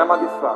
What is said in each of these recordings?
המגפה.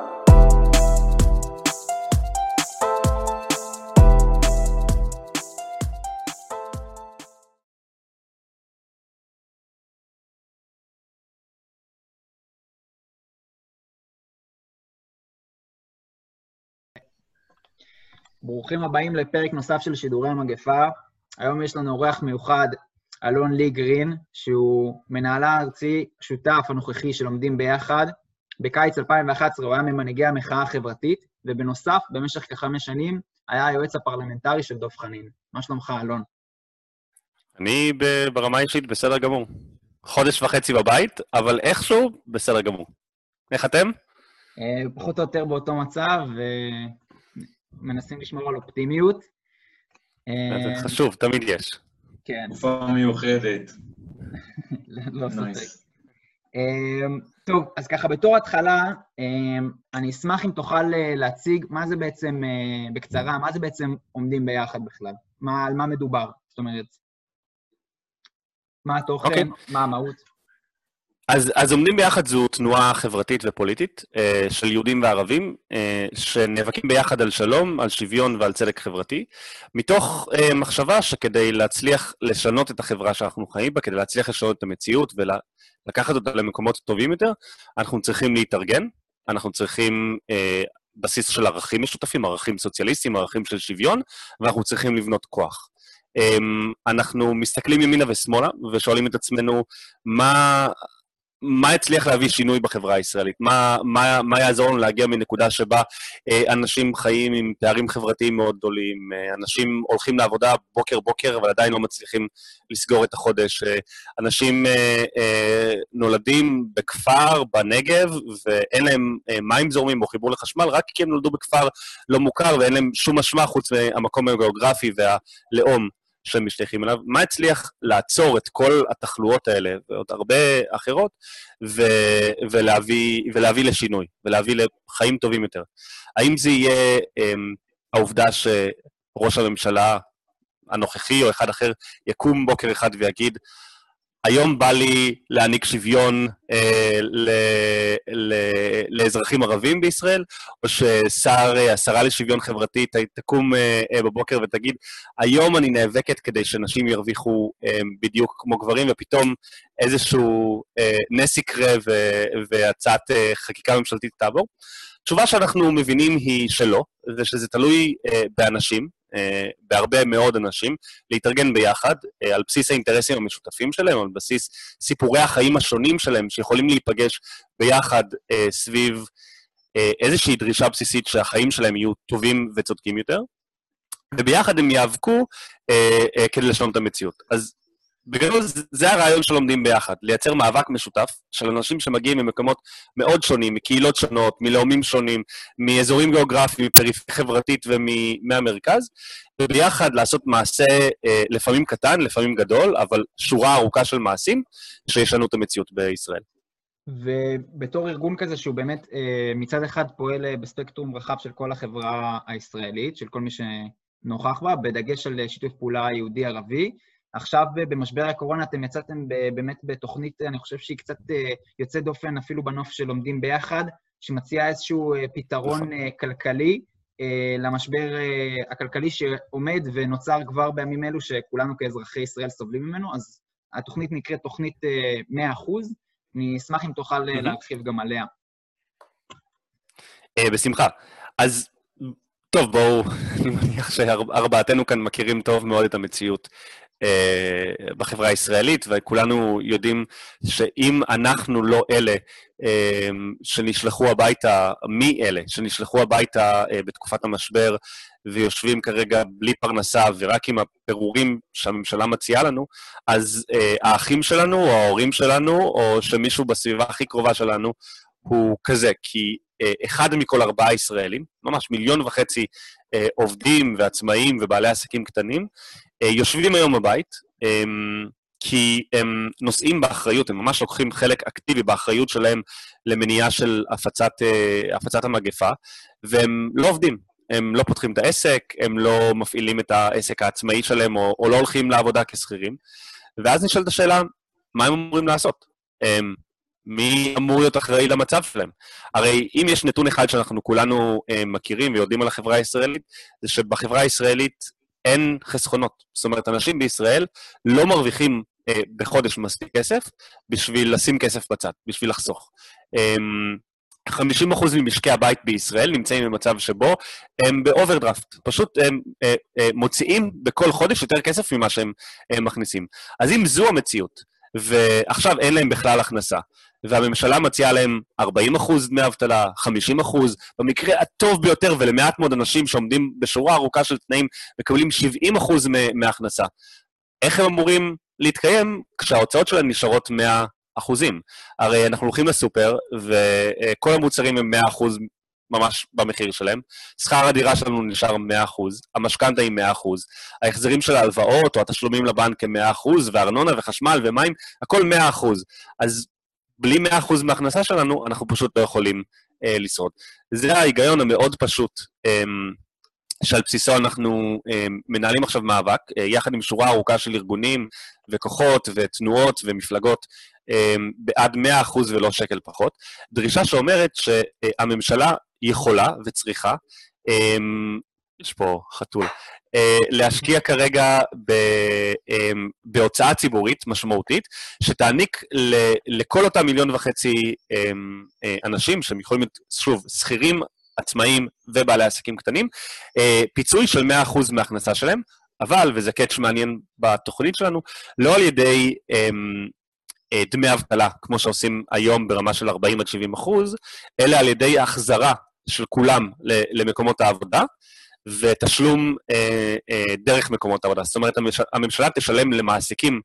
ברוכים הבאים לפרק נוסף של שידורי המגפה. היום יש לנו אורח מיוחד, אלון לי גרין, שהוא מנהלה הארצי, שותף הנוכחי שלומדים ביחד. בקיץ 2011 הוא היה ממנהיגי המחאה החברתית, ובנוסף, במשך כ5 שנים, היה היועץ הפרלמנטרי של דב חנין. מה שלומך, אלון? אני ברמה אישית בסדר גמור. 1.5 חודש בבית, אבל איכשהו בסדר גמור. איך אתם? פחות או יותר באותו מצב, ומנסים לשמור על אופטימיות. זה חשוב, תמיד יש. כן. תקופה מיוחדת. לא ספק. טוב, אז ככה בתור התחלה, אני אשמח אם תוכל להציג מה זה בעצם, בקצרה, מה זה בעצם עומדים ביחד בכלל? על מה מדובר? זאת אומרת, מה התוכן, מה המהות? אז עומדים ביחד זו תנועה חברתית ופוליטית של יהודים וערבים, שנאבקים ביחד על שלום, על שוויון ועל צדק חברתי, מתוך מחשבה שכדי להצליח לשנות את החברה שאנחנו חיים בה, כדי להצליח לשנות את המציאות ולקחת אותה למקומות טובים יותר, אנחנו צריכים להתארגן, אנחנו צריכים בסיס של ערכים משותפים, ערכים סוציאליסטיים, ערכים של שוויון, ואנחנו צריכים לבנות כוח. אנחנו מסתכלים ימינה ושמאלה ושואלים את עצמנו מה הצליח להביא שינוי בחברה הישראלית? מה יעזור לנו להגיע מנקודה שבה אנשים חיים עם פערים חברתיים מאוד גדולים, אנשים הולכים לעבודה בוקר, אבל עדיין לא מצליחים לסגור את החודש, אנשים נולדים בכפר, בנגב, ואין להם מים זורמים או חיבור לחשמל, רק כי הם נולדו בכפר לא מוכר, ואין להם שום משמע חוץ מהמקום הגיאוגרפי והלאום שהם משתייכים אליו. מה הצליח לעצור את כל התחלואות האלה, ועוד הרבה אחרות, ולהביא לשינוי, ולהביא לחיים טובים יותר? האם זה יהיה העובדה שראש הממשלה הנוכחי או אחד אחר יקום בוקר אחד ויגיד, היום בא לי להעניק שוויון לאזרחים ערבים בישראל, או שהשרה לשוויון חברתי תקום בבוקר ותגיד, היום אני נאבקת כדי שנשים ירוויחו בדיוק כמו גברים, ופתאום איזשהו נס יקרה והצעת חקיקה ממשלתית תעבור? התשובה שאנחנו מבינים היא שלא, ושזה תלוי באנשים, בהרבה מאוד אנשים, להתארגן ביחד, על בסיס האינטרסים המשותפים שלהם, על בסיס סיפורי החיים השונים שלהם, שיכולים להיפגש ביחד סביב איזושהי דרישה בסיסית שהחיים שלהם יהיו טובים וצודקים יותר, וביחד הם יאבקו כדי לשנות את המציאות. אז בגלל זה הרעיון שלומדים ביחד, לייצר מאבק משותף של אנשים שמגיעים ממקומות מאוד שונים, מקהילות שונות, מלאומים שונים, מאזורים גיאוגרפיים, מפריפריה חברתית ומהמרכז, וביחד לעשות מעשה לפעמים קטן, לפעמים גדול, אבל שורה ארוכה של מעשים שישנו את המציאות בישראל. ובתור ארגון כזה שהוא באמת מצד אחד פועל בספקטרום רחב של כל החברה הישראלית, של כל מי שנוכח בה, בדגש על שיתוף פעולה יהודי-ערבי, עכשיו במשבר הקורונה אתם יצאתם באמת בתוכנית, אני חושב שהיא קצת יוצאת דופן אפילו בנוף שלומדים ביחד, שמציעה איזשהו פתרון כלכלי למשבר הכלכלי שעומד ונוצר כבר בימים אלו שכולנו כאזרחי ישראל סובלים ממנו, אז התוכנית נקראת תוכנית 100%, אני אשמח אם תוכל להרחיב גם עליה. בשמחה. אז טוב, בואו, אני מניח שארבעתנו כאן מכירים טוב מאוד את המציאות בחברה הישראלית, וכולנו יודעים שאם אנחנו לא אלה שנשלחו הביתה, מי אלה שנשלחו הביתה בתקופת המשבר, ויושבים כרגע בלי פרנסה ורק עם הפירורים שהממשלה מציעה לנו, אז האחים שלנו או ההורים שלנו, או שמישהו בסביבה הכי קרובה שלנו, הוא כזה, כי 1 מכל 4 ישראלים, ממש 1.5 מיליון עובדים ועצמאים ובעלי עסקים קטנים, יושבים היום בבית, כי הם נושאים באחריות, הם ממש לוקחים חלק אקטיבי באחריות שלהם למניעה של הפצת המגפה, והם לא עובדים, הם לא פותחים את העסק, הם לא מפעילים את העסק העצמאי שלהם, או לא הולכים לעבודה כשכירים, ואז נשאלת השאלה, מה הם אמורים לעשות? מי אמור להיות אחראי למצב שלהם? הרי אם יש נתון אחד שאנחנו כולנו מכירים ויודעים על החברה הישראלית, זה שבחברה הישראלית אין חסכונות. זאת אומרת, אנשים בישראל לא מרוויחים בחודש מספיק כסף בשביל לשים כסף בצד, בשביל לחסוך. 50% ממשקי הבית בישראל נמצאים במצב שבו הם באוברדרפט, פשוט הם מוציאים בכל חודש יותר כסף ממה שהם מכניסים. אז אם זו המציאות, ועכשיו אין להם בכלל הכנסה, והממשלה מציעה להם 40% דמי אבטלה, 50%, במקרה הטוב ביותר, ולמעט מאוד אנשים שעומדים בשורה ארוכה של תנאים, מקבלים 70% מההכנסה. איך הם אמורים להתקיים כשההוצאות שלהם נשארות 100%? הרי אנחנו הולכים לסופר, וכל המוצרים הם 100% ממש במחיר שלהם. שכר הדירה שלנו נשאר 100%, המשכנתא היא 100%, ההחזרים של ההלוואות או התשלומים לבנק הם 100%, וארנונה וחשמל ומים, הכל 100%. אז בלי 100% מההכנסה שלנו, אנחנו פשוט לא יכולים לשרוד. זה ההיגיון המאוד פשוט, שעל בסיסו אנחנו מנהלים עכשיו מאבק, יחד עם שורה ארוכה של ארגונים וכוחות ותנועות ומפלגות, בעד 100% ולא שקל פחות. דרישה שאומרת שהממשלה יכולה וצריכה, יש פה חתול, להשקיע כרגע בהוצאה ציבורית משמעותית, שתעניק לכל אותם 1.5 מיליון אנשים, שהם יכולים להיות, שוב, שכירים, עצמאים ובעלי עסקים קטנים, פיצוי של 100% מההכנסה שלהם, אבל, וזה קאץ' מעניין בתוכנית שלנו, לא על ידי דמי אבטלה, כמו שעושים היום ברמה של 40-70%, אלא על ידי החזרה של כולם למקומות העבודה, ותשלום דרך מקומות העבודה. זאת אומרת, הממשלה תשלם למעסיקים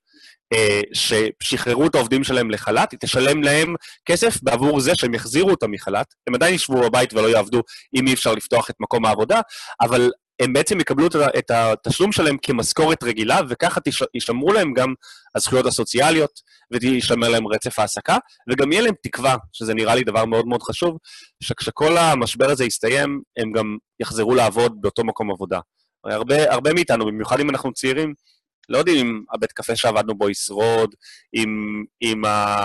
ששחררו את העובדים שלהם לחל"ת, היא תשלם להם כסף בעבור זה שהם יחזירו אותם מחל"ת, הם עדיין ישבו בבית ולא יעבדו אם אי אפשר לפתוח את מקום העבודה, אבל הם בעצם יקבלו את התשלום שלהם כמשכורת רגילה, וככה ישמרו להם גם הזכויות הסוציאליות, וישמר להם רצף העסקה, וגם יהיה להם תקווה, שזה נראה לי דבר מאוד מאוד חשוב, שכשכל המשבר הזה יסתיים, הם גם יחזרו לעבוד באותו מקום עבודה. הרבה מאיתנו, במיוחד אם אנחנו צעירים, לא יודעים אם הבית קפה שעבדנו בו ישרוד, אם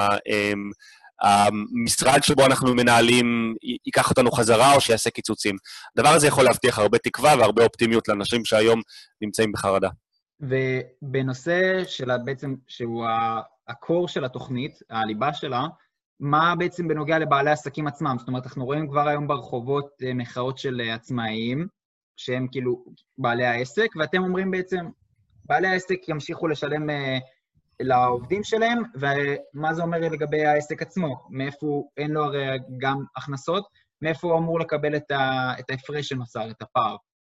המשרד שבו אנחנו מנהלים ייקח אותנו חזרה או שיעשה קיצוצים. הדבר הזה יכול להבטיח הרבה תקווה והרבה אופטימיות לאנשים שהיום נמצאים בחרדה. ובנושא שלה בעצם, שהוא הקור של התוכנית, הליבה שלה, מה בעצם בנוגע לבעלי עסקים עצמם? זאת אומרת, אנחנו רואים כבר היום ברחובות מחאות של עצמאיים, שהם כאילו בעלי העסק, ואתם אומרים בעצם, בעלי העסק ימשיכו לשלם לעובדים שלהם, ומה זה אומר לגבי העסק עצמו? מאיפה אין לו הרי גם הכנסות? מאיפה הוא אמור לקבל את ההפרש שנוצר, את הפער?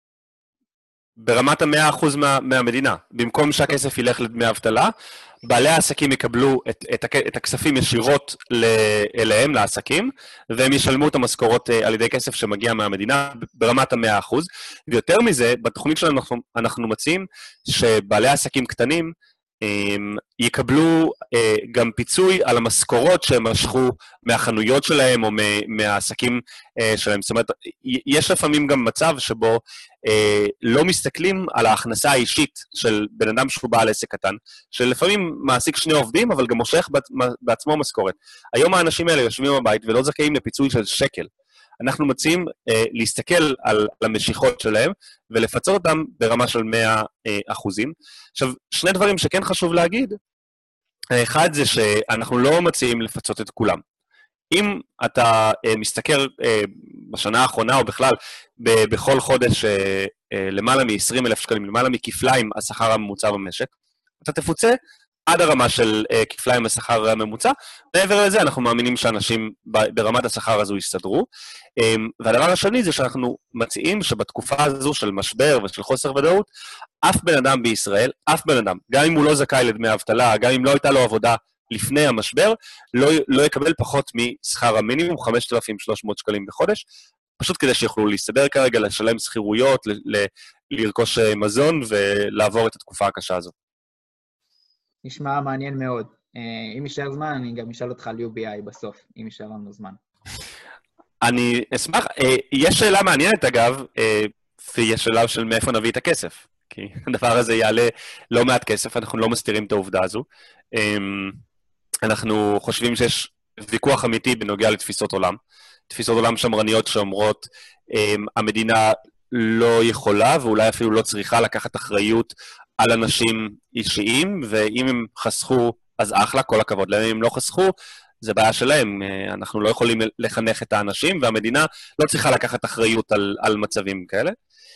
ברמת 100% מהמדינה. במקום שהכסף ילך לדמי אבטלה, בעלי העסקים יקבלו את הכספים ישירות אליהם, לעסקים, והם ישלמו את המשכורות על ידי כסף שמגיע מהמדינה ברמת 100%. ויותר מזה, בתוכנית שלנו אנחנו מציעים שבעלי עסקים קטנים יקבלו גם פיצוי על המשכורות שהם משכו מהחנויות שלהם או מהעסקים שלהם. זאת אומרת, יש לפעמים גם מצב שבו לא מסתכלים על ההכנסה האישית של בן אדם שהוא בעל עסק קטן, שלפעמים מעסיק 2 עובדים, אבל גם מושך בעצמו משכורת. היום האנשים האלה יושבים בבית ולא זכאים לפיצוי של שקל. אנחנו מציעים להסתכל על המשיכות שלהם ולפצות אותם ברמה של 100%. עכשיו, 2 דברים שכן חשוב להגיד, האחד זה שאנחנו לא מציעים לפצות את כולם. אם אתה מסתכל בשנה האחרונה או בכלל בכל חודש למעלה מ-20,000 שקלים, למעלה מכפליים השכר הממוצע במשק, אתה תפוצה עד הרמה של כפליים השכר הממוצע. מעבר לזה, אנחנו מאמינים שאנשים ברמת השכר הזו יסתדרו. והדבר השני זה שאנחנו מציעים שבתקופה הזו של משבר ושל חוסר ודאות, אף בן אדם בישראל, אף בן אדם, גם אם הוא לא זכאי לדמי אבטלה, גם אם לא הייתה לו עבודה לפני המשבר, לא יקבל פחות משכר המינימום, 5,300 שקלים בחודש, פשוט כדי שיוכלו להסתדר כרגע, לשלם שכירויות, לרכוש מזון ולעבור את התקופה הקשה הזו. נשמע מעניין מאוד. אם יישאר זמן, אני גם אשאל אותך על UBI בסוף, אם יישאר לנו זמן. אני אשמח, יש שאלה מעניינת אגב, ויש שאלה של מאיפה נביא את הכסף, כי הדבר הזה יעלה לא מעט כסף, אנחנו לא מסתירים את העובדה הזו. אנחנו חושבים שיש ויכוח אמיתי בנוגע לתפיסות עולם. תפיסות עולם שמרניות שאומרות, המדינה לא יכולה ואולי אפילו לא צריכה לקחת אחריות על אנשים אישיים, ואם הם חסכו, אז אחלה, כל הכבוד להם. אם הם לא חסכו, זה בעיה שלהם. אנחנו לא יכולים לחנך את האנשים, והמדינה לא צריכה לקחת אחריות על מצבים כאלה.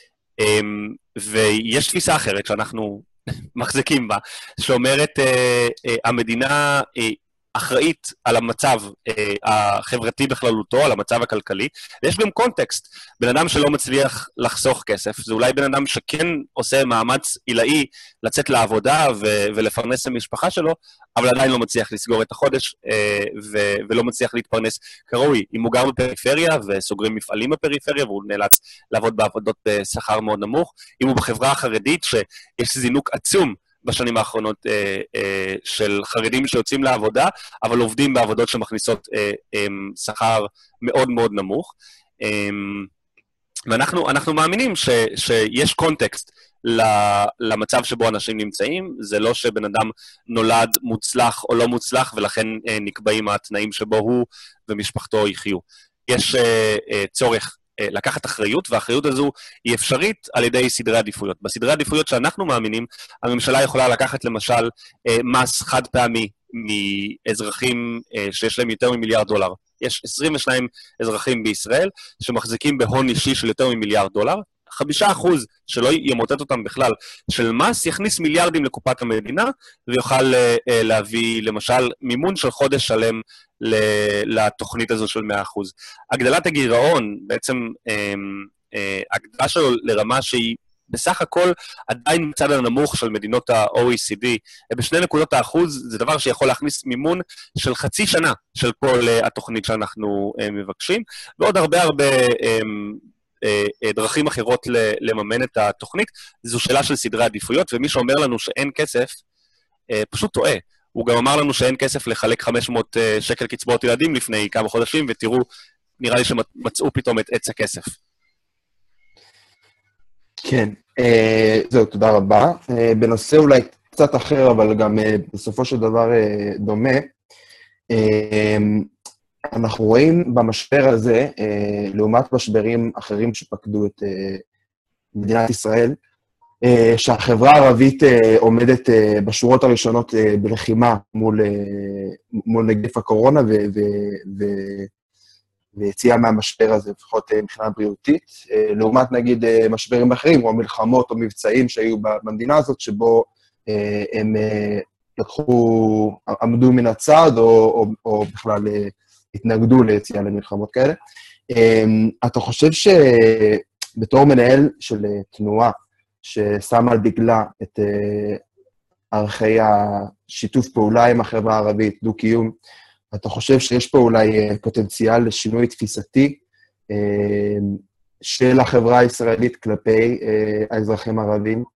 ויש תפיסה אחרת שאנחנו מחזיקים בה, שאומרת, המדינה אחראית על המצב החברתי בכללותו, על המצב הכלכלי, ויש גם קונטקסט. בן אדם שלא מצליח לחסוך כסף, זה אולי בן אדם שכן עושה מאמץ עילאי לצאת לעבודה ולפרנס את המשפחה שלו, אבל עדיין לא מצליח לסגור את החודש ולא מצליח להתפרנס כראוי. אם הוא גר בפריפריה וסוגרים מפעלים בפריפריה והוא נאלץ לעבוד בעבודות בשכר מאוד נמוך, אם הוא בחברה החרדית שיש זינוק עצום בשנים האחרונות של חרדים שיוצאים לעבודה, אבל עובדים בעבודות שמכניסות שכר מאוד מאוד נמוך. ואנחנו מאמינים שיש קונטקסט למצב שבו אנשים נמצאים. זה לא שבן אדם נולד מוצלח או לא מוצלח, ולכן נקבעים התנאים שבו הוא ומשפחתו יחיו. יש צורך לקחת אחריות, והאחריות הזו היא אפשרית על ידי סדרי עדיפויות. בסדרי עדיפויות שאנחנו מאמינים, הממשלה יכולה לקחת למשל מס חד פעמי מאזרחים שיש להם יותר ממיליארד דולר. יש 22 אזרחים בישראל שמחזיקים בהון אישי של יותר ממיליארד דולר, 5% שלא ימוטט אותם בכלל של מס, יכניס מיליארדים לקופת המדינה, ויוכל להביא למשל מימון של חודש שלם לתוכנית הזו של 100%. הגדלת הגירעון, בעצם הגדלה שלו לרמה שהיא בסך הכל עדיין מצד הנמוך של מדינות ה-OECD, ב2%, זה דבר שיכול להכניס מימון של חצי שנה של כל התוכנית שאנחנו מבקשים, ועוד הרבה דרכים אחרות לממן את התוכנית. זו שאלה של סדרי עדיפויות, ומי שאומר לנו שאין כסף, פשוט טועה. הוא גם אמר לנו שאין כסף לחלק 500 שקל קצבאות ילדים לפני כמה חודשים, ותראו, נראה לי שמצאו פתאום את עץ הכסף. כן, זהו, תודה רבה. בנושא אולי קצת אחר, אבל גם בסופו של דבר דומה, אנחנו רואים במשבר הזה, לעומת משברים אחרים שפקדו את מדינת ישראל, שהחברה הערבית עומדת בשורות הראשונות בלחימה מול נגיף הקורונה ויציאה מהמשבר הזה, לפחות מבחינה בריאותית, לעומת נגיד משברים אחרים, או מלחמות או מבצעים שהיו במדינה הזאת, שבו הם עמדו מן הצד, או בכלל התנגדו ליציאה למלחמות כאלה. אתה חושב שבתור מנהל של תנועה, ששמה על דגלה את ערכי השיתוף פעולה עם החברה הערבית, דו-קיום, אתה חושב שיש פה אולי פוטנציאל לשינוי תפיסתי של החברה הישראלית כלפי האזרחים הערבים?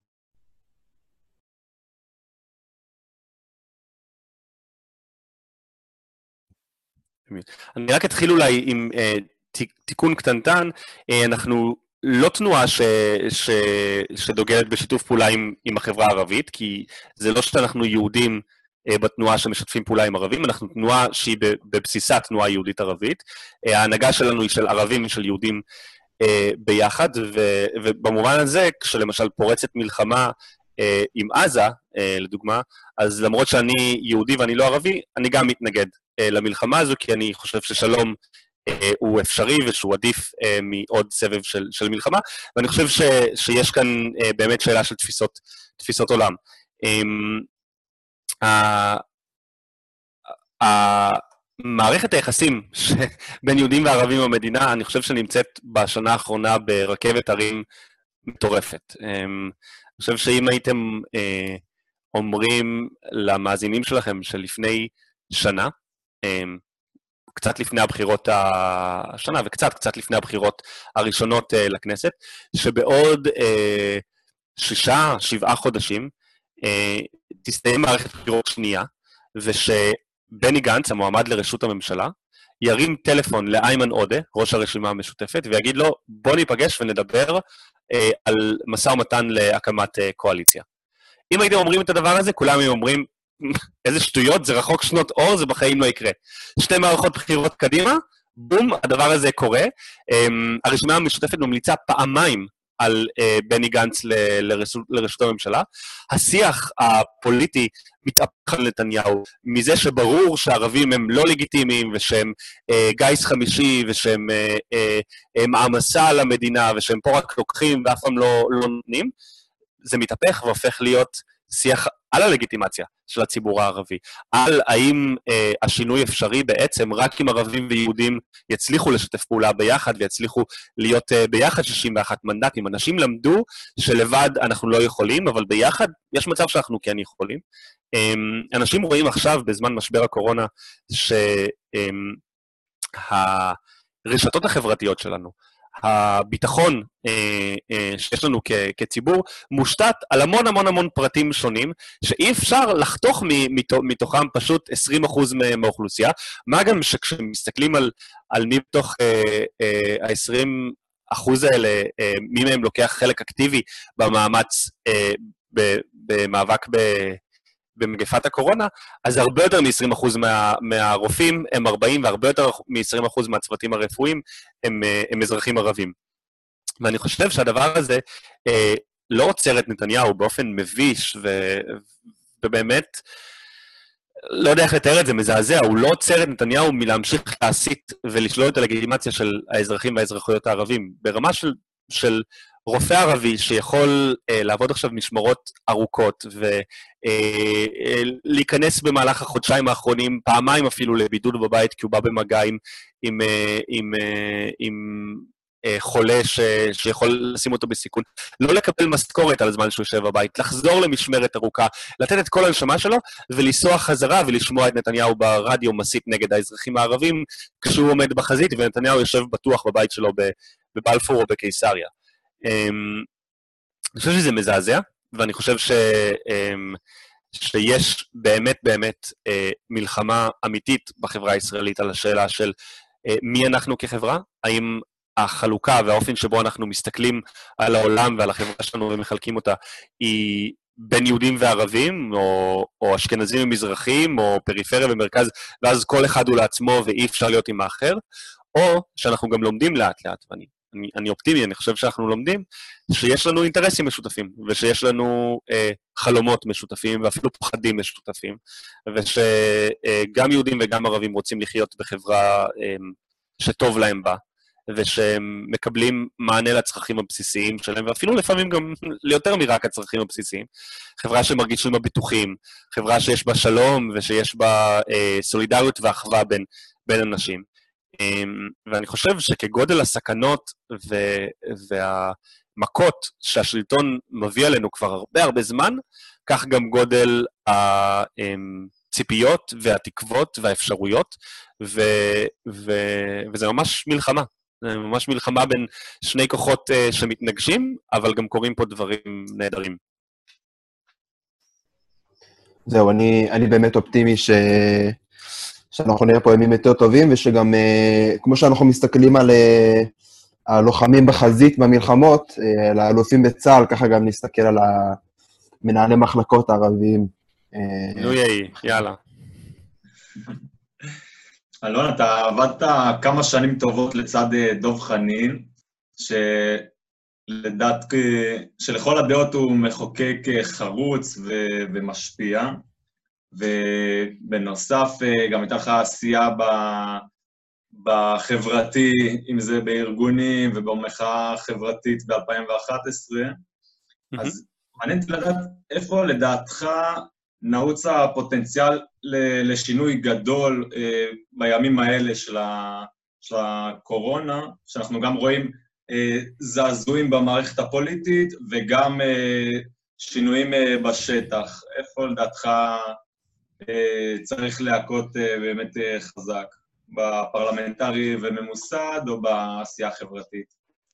אני רק אתחיל אולי עם תיקון קטנטן. אנחנו לא תנועה שדוגלת בשיתוף פעולה עם החברה הערבית, כי זה לא שאנחנו יהודים בתנועה שמשתפים פעולה עם ערבים, אנחנו תנועה שהיא בבסיסה תנועה יהודית ערבית. ההנהגה שלנו היא של ערבים ושל יהודים ביחד, ובמובן הזה, כשלמשל פורצת מלחמה עם עזה, לדוגמה, אז למרות שאני יהודי ואני לא ערבי, אני גם מתנגד למלחמה הזו, כי אני חושב ששלום הוא אפשרי ושהוא עדיף מעוד סבב של מלחמה, ואני חושב שיש כאן באמת שאלה של תפיסות עולם. מערכת היחסים בין יהודים וערבים במדינה, אני חושב שנמצאת בשנה האחרונה ברכבת הרים מטורפת. אני חושב שאם הייתם אומרים למאזינים שלכם שלפני שנה, קצת לפני הבחירות השנה וקצת לפני הבחירות הראשונות לכנסת, שבעוד 6-7 חודשים תסתיים מערכת בחירות שנייה, ושבני גנץ, המועמד לראשות הממשלה, ירים טלפון לאיימן עודה, ראש הרשימה המשותפת, ויגיד לו, בוא ניפגש ונדבר על משא ומתן להקמת קואליציה. אם הייתם אומרים את הדבר הזה, כולם היו אומרים, איזה שטויות, זה רחוק שנות אור, זה בחיים לא יקרה. 2 מערכות בחירות קדימה, בום, הדבר הזה קורה. הרשימה המשותפת ממליצה פעמיים על בני גנץ לראשות הממשלה. השיח הפוליטי מתהפך על נתניהו, מזה שברור שהערבים הם לא לגיטימיים, ושהם גיס חמישי, ושהם מעמסה על המדינה, ושהם פה רק לוקחים ואף פעם לא נותנים, זה מתהפך והופך להיות שיח על הלגיטימציה של הציבור הערבי, על האם השינוי אפשרי בעצם רק אם ערבים ויהודים יצליחו לשתף פעולה ביחד, ויצליחו להיות ביחד 61 מנדטים. אנשים למדו שלבד אנחנו לא יכולים, אבל ביחד יש מצב שאנחנו כן יכולים. אנשים רואים עכשיו, בזמן משבר הקורונה, שהרשתות החברתיות שלנו, הביטחון שיש לנו כציבור, מושתת על המון המון המון פרטים שונים, שאי אפשר לחתוך מתוכם פשוט 20% מהאוכלוסייה, מה גם שכשמסתכלים על מי בתוך ה-20% האלה, מי מהם לוקח חלק אקטיבי במאמץ, במאבק במגפת הקורונה, אז הרבה יותר מ-20% מהרופאים הם 40, והרבה יותר מ-20% מהצוותים הרפואיים הם אזרחים ערבים. ואני חושב שהדבר הזה לא עוצר את נתניהו באופן מביש, ובאמת, לא יודע איך לתאר את זה, מזעזע, הוא לא עוצר את נתניהו מלהמשיך להסית ולשלול את הלגיטימציה של האזרחים והאזרחיות הערבים, ברמה של רופא ערבי שיכול לעבוד עכשיו משמרות ארוכות ולהיכנס במהלך החודשיים האחרונים, פעמיים אפילו לבידוד בבית, כי הוא בא במגע עם חולה שיכול לשים אותו בסיכון, לא לקבל משכורת על הזמן שהוא יושב בבית, לחזור למשמרת ארוכה, לתת את כל הנשמה שלו ולנסוע חזרה ולשמוע את נתניהו ברדיו מסית נגד האזרחים הערבים, כשהוא עומד בחזית ונתניהו יושב בטוח בבית שלו בבלפור או בקיסריה. אני חושב שזה מזעזע, ואני חושב שיש באמת באמת מלחמה אמיתית בחברה הישראלית על השאלה של מי אנחנו כחברה, האם החלוקה והאופן שבו אנחנו מסתכלים על העולם ועל החברה שלנו ומחלקים אותה היא בין יהודים וערבים, או אשכנזים ומזרחים, או פריפריה ומרכז, ואז כל אחד הוא לעצמו ואי אפשר להיות עם האחר, או שאנחנו גם לומדים לאט לאט, ואני אופטימי, אני חושב שאנחנו לומדים, שיש לנו אינטרסים משותפים, ושיש לנו חלומות משותפים, ואפילו פחדים משותפים, ושגם יהודים וגם ערבים רוצים לחיות בחברה שטוב להם בה, ושהם מקבלים מענה לצרכים הבסיסיים שלהם, ואפילו לפעמים גם ליותר מרק הצרכים הבסיסיים. חברה שמרגישים בה בטוחים, חברה שיש בה שלום, ושיש בה סולידריות ואחווה בין אנשים. ואני חושב שכגודל הסכנות והמכות שהשלטון מביא עלינו כבר הרבה הרבה זמן, כך גם גודל הציפיות והתקוות והאפשרויות, וזה ממש מלחמה. זה ממש מלחמה בין שני כוחות שמתנגשים, אבל גם קורים פה דברים נהדרים. זהו, אני באמת אופטימי שאנחנו נראה פה ימים יותר טובים, ושגם כמו שאנחנו מסתכלים על הלוחמים בחזית במלחמות, על האלופים בצה"ל, ככה גם נסתכל על מנהלי מחלקות הערביים. נו יאי, יאללה. אלון, אתה עבדת כמה שנים טובות לצד דוב חנין, שלכל הדעות הוא מחוקק חרוץ ומשפיע, ובנוסף גם הייתה לך עשייה בחברתי, אם זה בארגונים ובמחאה חברתית ב-2011, אז מעניין לדעת איפה לדעתך נעוץ הפוטנציאל לשינוי גדול בימים האלה של הקורונה, שאנחנו גם רואים זעזועים במערכת הפוליטית וגם שינויים בשטח. איפה לדעתך צריך להכות באמת חזק, בפרלמנטרי וממוסד או בעשייה החברתית?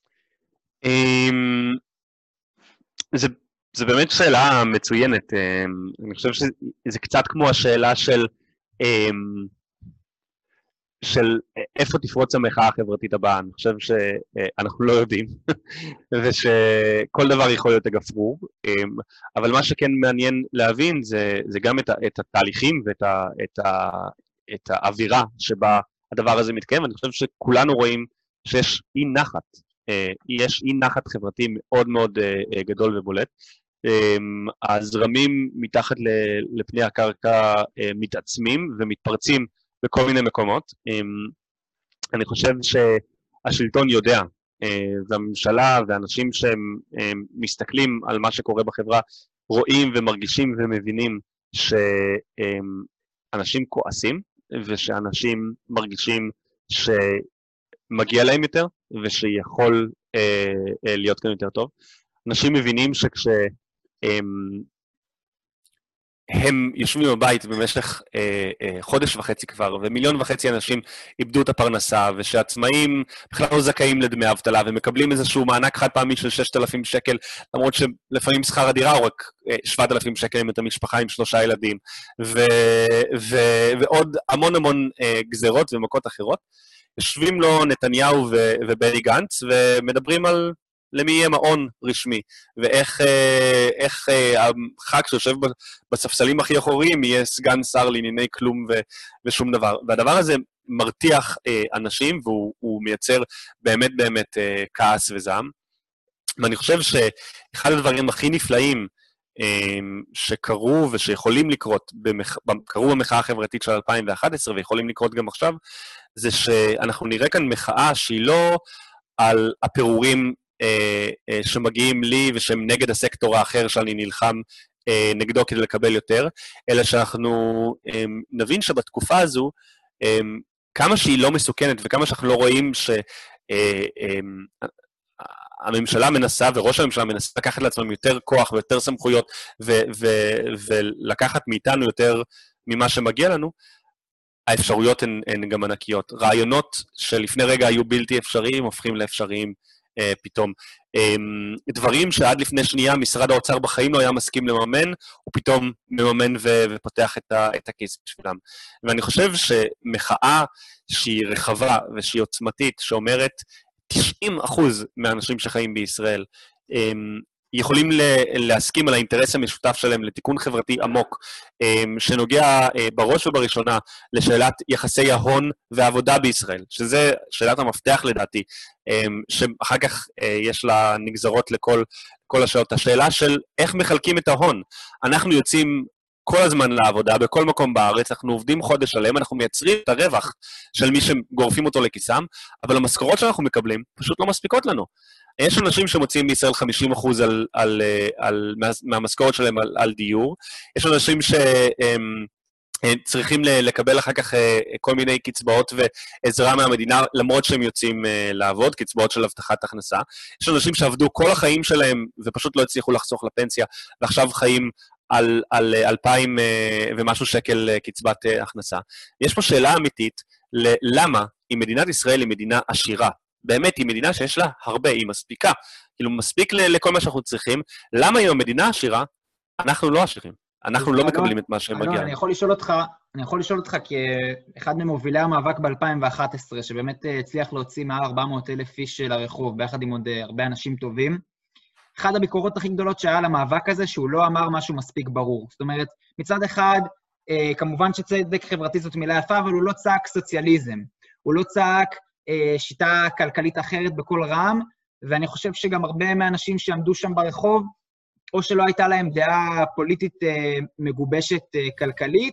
זה באמת שאלה מצוינת. אני חושב שזה קצת כמו השאלה של איפה תפרוץ המחאה החברתית הבאה. אני חושב שאנחנו לא יודעים, ושכל דבר יכול להיות הגפרור, אבל מה שכן מעניין להבין זה גם את התהליכים ואת האווירה שבה הדבר הזה מתקיים. אני חושב שכולנו רואים שיש אי נחת, יש אי נחת חברתי מאוד מאוד גדול ובולט. הזרמים מתחת לפני הקרקע מתעצמים ומתפרצים בכל מיני מקומות. אני חושב שהשלטון יודע, והממשלה ואנשים שהם מסתכלים על מה שקורה בחברה, רואים ומרגישים ומבינים שאנשים כועסים, ושאנשים מרגישים שמגיע להם יותר, ושיכול להיות כאן יותר טוב. אנשים מבינים הם יושבים בבית במשך חודש וחצי כבר, ומיליון וחצי אנשים איבדו את הפרנסה, ושעצמאים בכלל לא זכאים לדמי אבטלה, ומקבלים איזשהו מענק חד פעמי של 6,000 שקל, למרות שלפעמים שכר הדירה הוא רק 7,000 שקל עם את המשפחה עם 3 ילדים, ועוד המון המון גזרות ומכות אחרות. יושבים לו נתניהו ובני גנץ, ומדברים על למי יהיה מעון רשמי, ואיך הח"כ שיושב בספסלים הכי אחוריים יהיה סגן שר לענייני כלום ושום דבר. והדבר הזה מרתיח אנשים, והוא מייצר באמת באמת כעס וזעם. ואני חושב שאחד הדברים הכי נפלאים שקרו ושיכולים לקרות, קרו במחאה החברתית של 2011, ויכולים לקרות גם עכשיו, זה שאנחנו נראה כאן מחאה שהיא לא על הפירורים שמגיעים לי ושהם נגד הסקטור האחר שאני נלחם נגדו כדי לקבל יותר, אלא שאנחנו נבין שבתקופה הזו, כמה שהיא לא מסוכנת וכמה שאנחנו לא רואים שהממשלה מנסה וראש הממשלה מנסה לקחת לעצמם יותר כוח ויותר סמכויות ולקחת מאיתנו יותר ממה שמגיע לנו, האפשרויות הן גם ענקיות. רעיונות שלפני רגע היו בלתי אפשריים, הופכים לאפשריים פתאום. דברים שעד לפני שנייה משרד האוצר בחיים לא היה מסכים לממן, הוא פתאום מממן ופותח את הכיס בשבילם. ואני חושב שמחאה שהיא רחבה ושהיא עוצמתית, שאומרת 90% מהאנשים שחיים בישראל, יכולים להסכים על האינטרס המשותף שלהם לתיקון חברתי עמוק, שנוגע בראש ובראשונה לשאלת יחסי ההון והעבודה בישראל, שזה שאלת המפתח לדעתי, שאחר כך יש לה נגזרות לכל השאלות. השאלה של איך מחלקים את ההון. אנחנו יוצאים כל הזמן לעבודה, בכל מקום בארץ, אנחנו עובדים חודש שלם, אנחנו מייצרים את הרווח של מי שגורפים אותו לכיסם, אבל המשכורות שאנחנו מקבלים פשוט לא מספיקות לנו. יש אנשים שמוצאים בישראל 50% מהמשכורת שלהם על דיור, יש אנשים שצריכים לקבל אחר כך כל מיני קצבאות ועזרה מהמדינה, למרות שהם יוצאים לעבוד, קצבאות של הבטחת הכנסה. יש אנשים שעבדו כל החיים שלהם ופשוט לא הצליחו לחסוך לפנסיה, ועכשיו חיים על 2,000 ומשהו שקל קצבת הכנסה. יש פה שאלה אמיתית, למה אם מדינת ישראל היא מדינה עשירה, באמת היא מדינה שיש לה הרבה, היא מספיקה, כאילו מספיק לכל מה שאנחנו צריכים, למה אם המדינה עשירה, אנחנו לא עשירים, אנחנו לא מקבלים את מה שמגיע. אני יכול לשאול אותך כאחד ממובילי המאבק ב-2011, שבאמת הצליח להוציא מעל 400,000 איש לרחוב, ביחד עם עוד הרבה אנשים טובים, אחד הביקורות הכי גדולות שהיה למאבק הזה, שהוא לא אמר משהו מספיק ברור. זאת אומרת, מצד אחד, כמובן שצדק חברתי זאת מילה יפה, אבל הוא לא צעק סוציאליזם. הוא לא צעק שיטה כלכלית אחרת בכל רם, ואני חושב שגם הרבה מהאנשים שעמדו שם ברחוב, או שלא הייתה להם דעה פוליטית מגובשת כלכלית,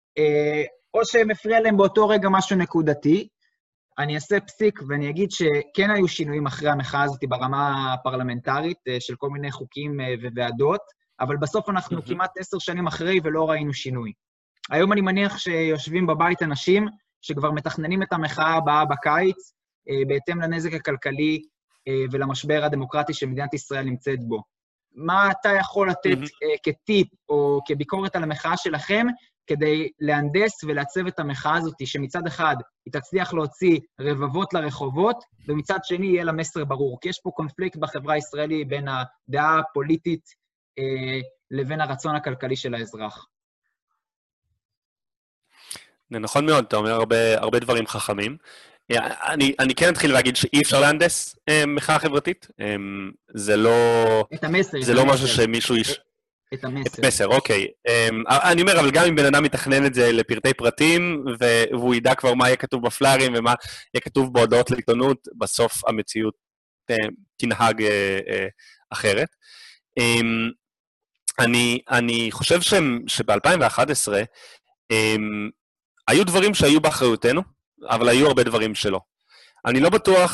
או שהם הפריע להם באותו רגע משהו נקודתי. אני אעשה פסיק ואני אגיד שכן היו שינויים אחרי המחאה הזאת ברמה הפרלמנטרית של כל מיני חוקים וועדות, אבל בסוף אנחנו כמעט 10 שנים אחרי ולא ראינו שינוי. היום אני מניח שיושבים בבית אנשים שכבר מתכננים את המחאה הבאה בקיץ, בהתאם לנזק הכלכלי ולמשבר הדמוקרטי שמדינת ישראל נמצאת בו. מה אתה יכול לתת כטיפ או כביקורת על המחאה שלכם, כדי להנדס ולעצב את המחאה הזאת, שמצד אחד היא תצליח להוציא רבבות לרחובות, ומצד שני יהיה לה מסר ברור, כי יש פה קונפליקט בחברה הישראלית בין הדעה הפוליטית לבין הרצון הכלכלי של האזרח. נכון מאוד, אתה אומר הרבה דברים חכמים. אני כן אתחיל להגיד שאי אפשר להנדס מחאה חברתית. זה לא משהו שמישהו את המסר. מסר, אוקיי. אני אומר, אבל גם אם בן אדם מתכנן את זה לפרטי פרטים, והוא ידע כבר מה יהיה כתוב בפלארים ומה יהיה כתוב בהודעות לעיתונות, בסוף המציאות תנהג אחרת. אני חושב שב-2011 היו דברים שהיו באחריותנו, אבל היו הרבה דברים שלא. אני לא בטוח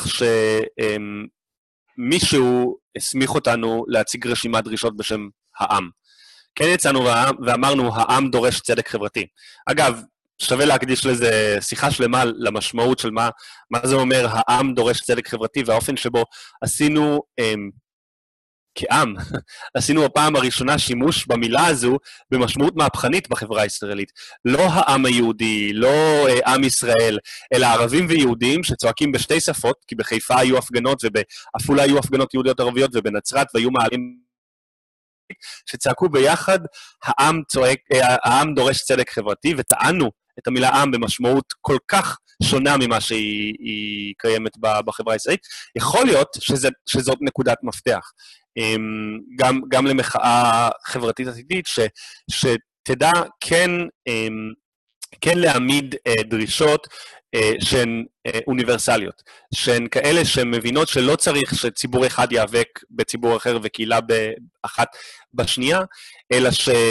שמישהו הסמיך אותנו להציג רשימת דרישות בשם העם. כן יצאנו ואמרנו, העם דורש צדק חברתי. אגב, שווה להקדיש לזה שיחה שלמה למשמעות של מה זה אומר, העם דורש צדק חברתי, והאופן שבו עשינו כעם, עשינו הפעם הראשונה שימוש במילה הזו במשמעות מהפכנית בחברה הישראלית. לא העם היהודי, לא עם ישראל, אלא ערבים ויהודים שצועקים בשתי שפות, כי בחיפה היו הפגנות ובעפולה היו הפגנות יהודיות ערביות ובנצרת והיו מעלים שצעקו ביחד, העם דורש צדק חברתי, וטענו את המילה עם במשמעות כל כך שונה ממה שהיא קיימת בחברה הישראלית. יכול להיות שזאת נקודת מפתח. גם למחאה חברתית עתידית, שתדע כן להעמיד דרישות שהן אוניברסליות, שהן כאלה שמבינות שלא צריך שציבור אחד יאבק בציבור אחר וקהילה באחת בשנייה, אלא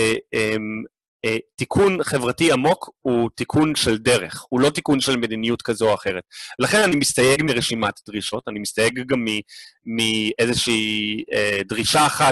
תיקון חברתי עמוק הוא תיקון של דרך, הוא לא תיקון של מדיניות כזו או אחרת. לכן אני מסתייג מרשימת דרישות, אני מסתייג גם מאיזושהי דרישה אחת,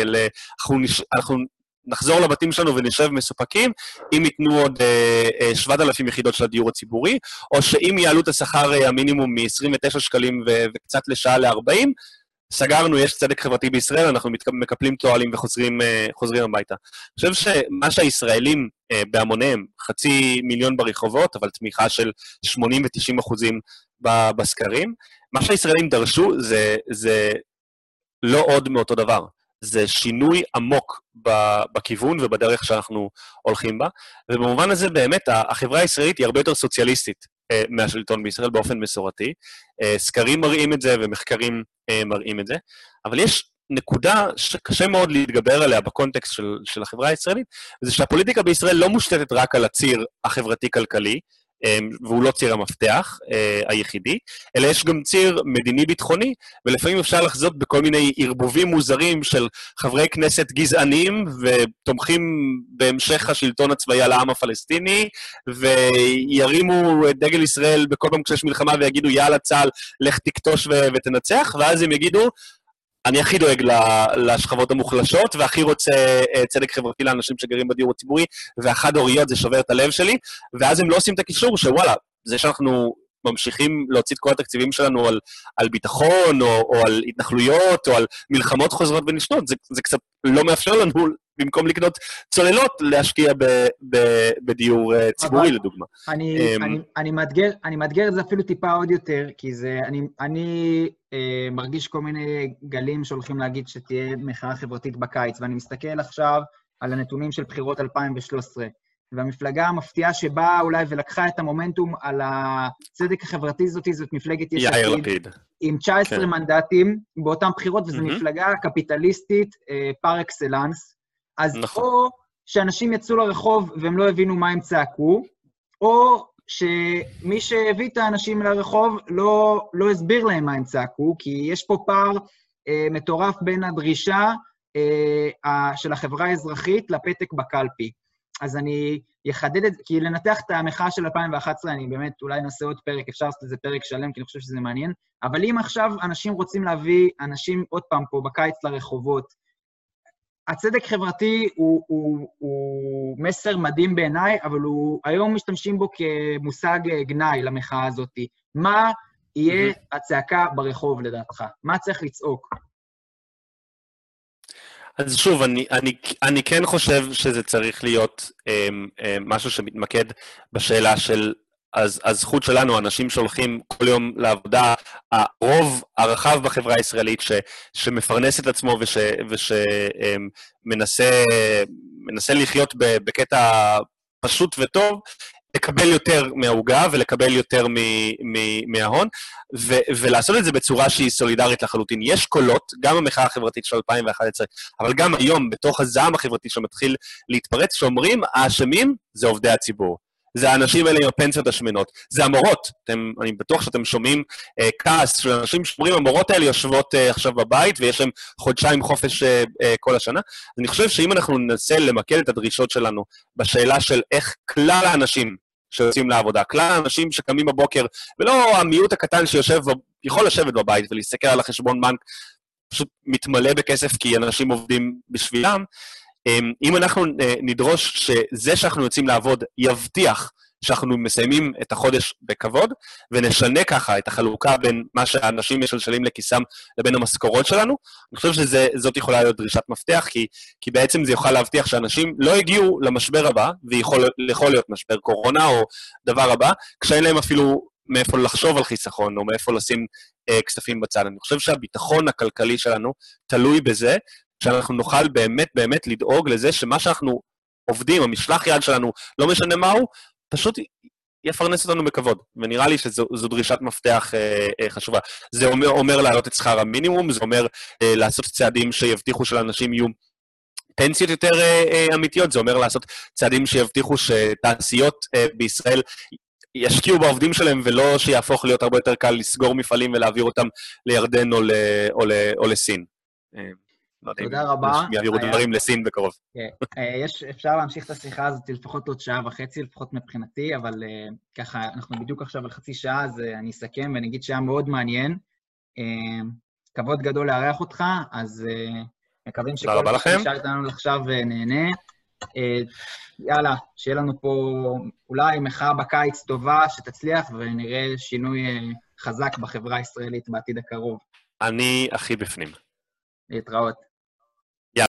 אנחנו נחזור לבתים שלנו ונשב מסופקים, אם ייתנו עוד 7,000 יחידות של הדיור הציבורי, או שאם יעלו את השכר המינימום מ-29 שקלים וקצת לשעה ל-40, סגרנו, יש צדק חברתי בישראל, אנחנו מקפלים תועלים וחוזרים הביתה. אני חושב שמה שהישראלים בהמוניהם, 500,000 ברחובות, אבל תמיכה של 80 ו-90% בסקרים, מה שהישראלים דרשו זה לא עוד מאותו דבר. זה שינוי עמוק בכיוון ובדרך שאנחנו הולכים בה, ובמובן הזה באמת החברה הישראלית היא הרבה יותר סוציאליסטית מהשלטון בישראל באופן מסורתי. סקרים מראים את זה ומחקרים מראים את זה, אבל יש נקודה שקשה מאוד להתגבר עליה בקונטקסט של החברה הישראלית, וזה שהפוליטיקה בישראל לא מושתתת רק על הציר החברתי-כלכלי, והוא לא ציר המפתח היחידי, אלא יש גם ציר מדיני-ביטחוני, ולפעמים אפשר לחזות בכל מיני ערבובים מוזרים של חברי כנסת גזענים, ותומכים בהמשך השלטון הצבאי על העם הפלסטיני, וירימו את דגל ישראל בכל פעם כשיש מלחמה, ויגידו, יאללה צה"ל, לך תכתוש ותנצח, ואז הם יגידו, אני הכי דואג לשכבות המוחלשות, והכי רוצה צדק חברתי לאנשים שגרים בדיור הציבורי, והחד הוריות זה שובר את הלב שלי, ואז הם לא עושים את הקישור שוואלה, זה שאנחנו ממשיכים להוציא את כל התקציבים שלנו על ביטחון, או על התנחלויות, או על מלחמות חוזרות ונשנות, זה קצת לא מאפשר לנו, במקום לקנות צוללות, להשקיע בדיור ציבורי, לדוגמה. אני מאתגר את זה אפילו טיפה עוד יותר, כי אני מרגיש כל מיני גלים שהולכים להגיד שתהיה מחאה חברתית בקיץ, ואני מסתכל עכשיו על הנתונים של בחירות 2013, והמפלגה המפתיעה שבאה אולי ולקחה את המומנטום על הצדק החברתי זאת מפלגת יש עתיד, עם 19 מנדטים באותם בחירות, וזו מפלגה קפיטליסטית פר אקסלנס, אז או שאנשים יצאו לרחוב והם לא הבינו מה הם צעקו, או שמי שהביא את האנשים לרחוב לא הסביר להם מה הם צעקו, כי יש פה פער מטורף בין הדרישה של החברה האזרחית לפתק בקלפי. אז אני אחדד את זה, כי לנתח את המחאה של 2011, אני באמת אולי נעשה עוד פרק, אפשר לעשות איזה פרק שלם, כי אני חושב שזה מעניין, אבל אם עכשיו אנשים רוצים להביא אנשים עוד פעם פה בקיץ לרחובות, הצדק חברתי הוא מסר מדהים בעיניי, אבל היום משתמשים בו כמושג גנאי למחאה הזאת. מה יהיה הצעקה ברחוב לדעתך? מה צריך לצעוק? אז שוב, אני כן חושב שזה צריך להיות משהו שמתמקד בשאלה של הזכות שלנו, אנשים שהולכים כל יום לעבודה, הרוב הרחב בחברה הישראלית שמפרנס את עצמו ושמנסה לחיות בקטע פשוט וטוב, לקבל יותר מהעוגה ולקבל יותר מההון, ולעשות את זה בצורה שהיא סולידרית לחלוטין. יש קולות, גם המחאה החברתית של 2011, אבל גם היום, בתוך הזעם החברתי שמתחיל להתפרץ, שאומרים, האשמים זה עובדי הציבור. זה האנשים האלה עם הפנסיות השמנות. זה המורות. אני בטוח שאתם שומעים כעס של אנשים שאומרים, המורות האלה יושבות עכשיו בבית, ויש להם חודשיים חופש כל השנה. אני חושב שאם אנחנו ננסה למקד את הדרישות שלנו בשאלה של איך כלל האנשים שיוצאים לעבודה, כלל האנשים שקמים בבוקר, ולא המיעוט הקטן יכול לשבת בבית ולהסתכל על החשבון בנק, פשוט מתמלא בכסף כי אנשים עובדים בשבילם, אם אנחנו נדרוש שזה שאנחנו יוצאים לעבוד יבטיח שאנחנו מסיימים את החודש בכבוד, ונשנה ככה את החלוקה בין מה שהאנשים משלשלים לכיסם לבין המשכורות שלנו, אני חושב שזאת יכולה להיות דרישת מפתח, כי בעצם זה יוכל להבטיח שאנשים לא הגיעו למשבר הבא, ויכול להיות משבר קורונה או דבר הבא, כשאין להם אפילו מאיפה לחשוב על חיסכון, או מאיפה לשים כספים בצד. אני חושב שהביטחון הכלכלי שלנו תלוי בזה, שאנחנו נוכל באמת באמת לדאוג לזה שמה שאנחנו עובדים, המשלח יד שלנו, לא משנה מהו, פשוט יפרנס אותנו בכבוד. ונראה לי שזו דרישת מפתח חשובה. זה אומר להעלות את שכר המינימום, זה אומר לעשות צעדים שיבטיחו שלאנשים יהיו פנסיות יותר אמיתיות, זה אומר לעשות צעדים שיבטיחו שתעשיות בישראל ישקיעו בעובדים שלהם, ולא שיהפוך להיות הרבה יותר קל לסגור מפעלים ולהעביר אותם לירדן או לסין. תודה רבה. יעבירו דברים לסין בקרוב. אפשר להמשיך את השיחה הזאת לפחות עוד שעה וחצי, לפחות מבחינתי, אבל ככה, אנחנו בדיוק עכשיו על חצי שעה, אז אני אסכם ואני אגיד שהיה מאוד מעניין. כבוד גדול לארח אותך, אז מקווים שכל מה שנשאר איתנו עכשיו נהנה. יאללה, שיהיה לנו פה אולי מחאה בקיץ טובה, שתצליח ונראה שינוי חזק בחברה הישראלית בעתיד הקרוב. אני הכי בפנים. להתראות.